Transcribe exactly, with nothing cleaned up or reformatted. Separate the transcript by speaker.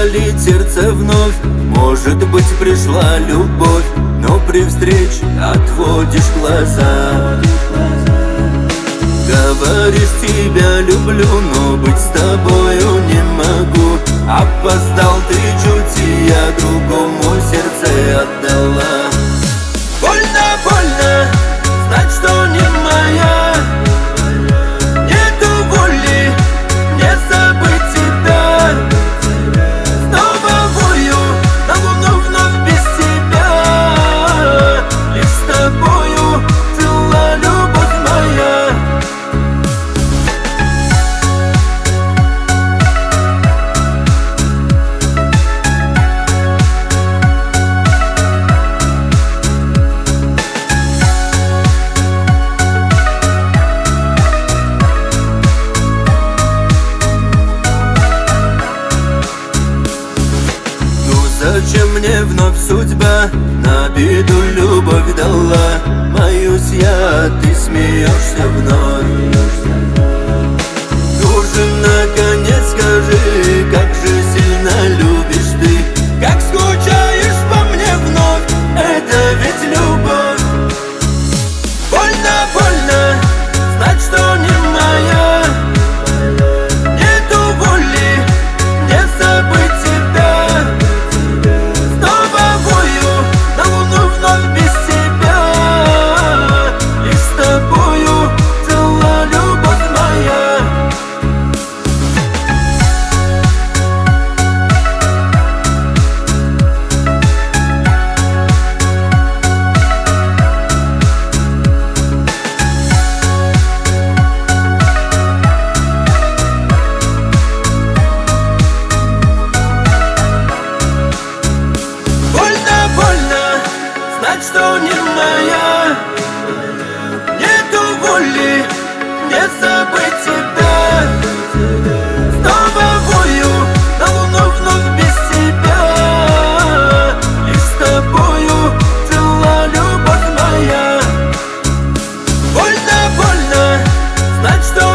Speaker 1: болит сердце вновь. Может быть, пришла любовь, но при встрече отводишь глаза. Говоришь, тебя люблю, но быть с тобою не могу. Опоздал ты чуть, и я другому сердце отдала. Больно, больно, знать, что не моя. Нету воли не забыть тебя. Снова вою на луну вновь без тебя. Лишь с тобою жила любовь моя. Зачем мне вновь судьба на беду любовь дала? Моюсь я, а ты смеешься вновь. Ну же, наконец скажи, как же сильно любишь ты, как скучаешь по мне вновь, это ведь любовь. Больно, больно, знать, что не моя. Нету воли не забыть тебя. Что не моя, нету воли не забыть тебя. Снова вою на луну вновь без тебя. Лишь с тобою жила любовь моя. Больно, больно, знать, что